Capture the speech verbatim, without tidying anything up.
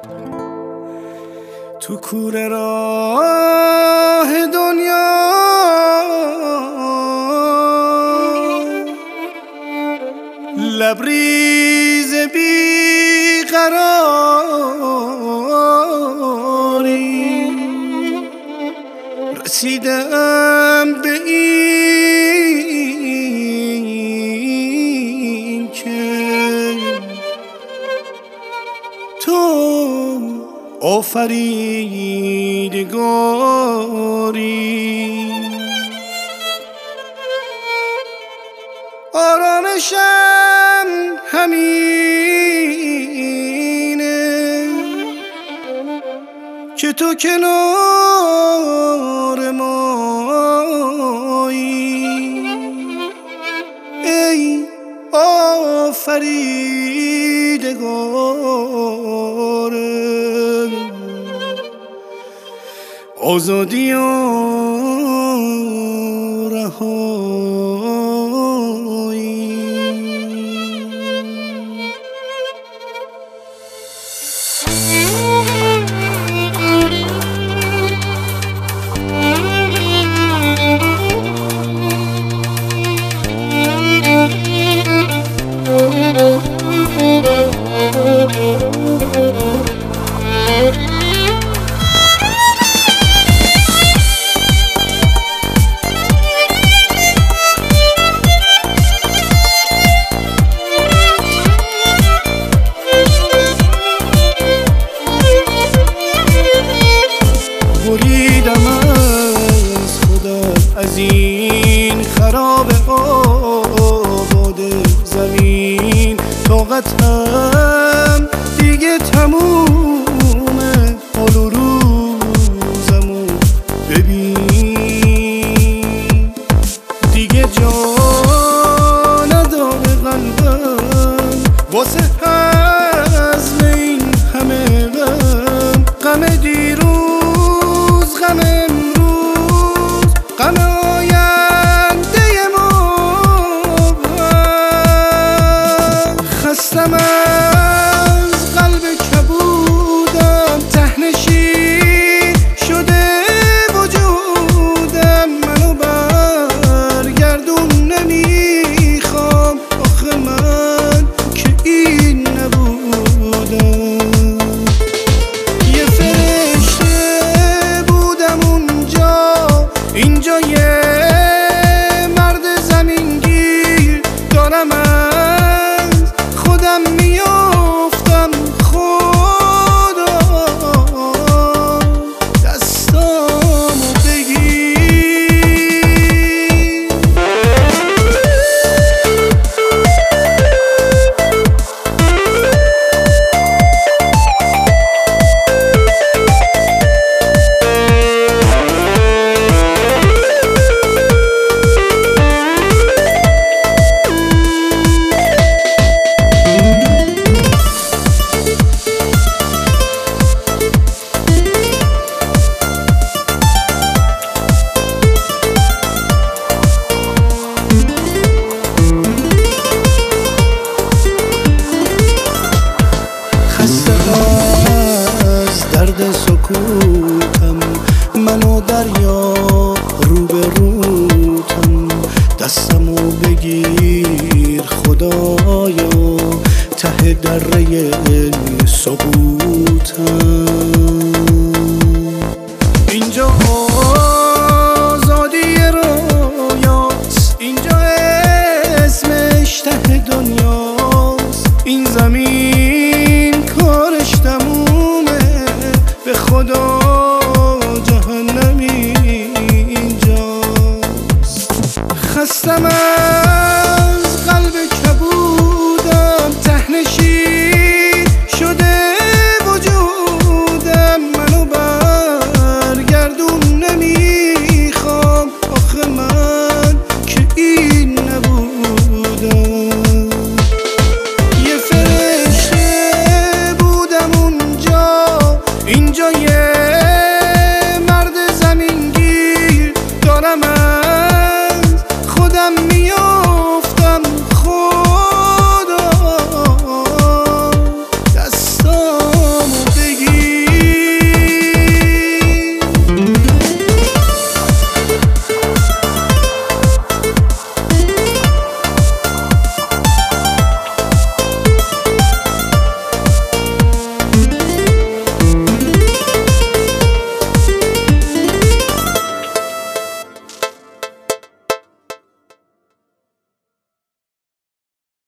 تو کوره راه دنیا لبریز بی قراری رسیدم به این که تو آفریدگاری آرامشم همینه که تو کنار مایی ای آفریدگار آزادی و رهایی. بریدم از خودم از این خراب آباد زمین، طاقتم دیگه تمومه، حال و روزمو ببین، دیگه جا نداره قلبم واسه هضم این همه غم، غم دیروز، غم امروز، غم آینده ما. خستم از قلب کبودم، ته‌نشین شده وجودم، منو برگردون نمیخوام، آخه من که این نبودم. یه فرشته بودم اونجا، اینجا یه مرد زمینگیر، دارم از خودم میافتم، خدا دستامو بگیر. از درد سکوتم، منو دریا رو به روتم، دستمو بگیر خدایا، ته دره سقوطم. اینجا آزادی رویاست، اینجا اسمش ته دنیاست، این زمین کارش تمومه، به خدا جهنمی اینجاست. خستم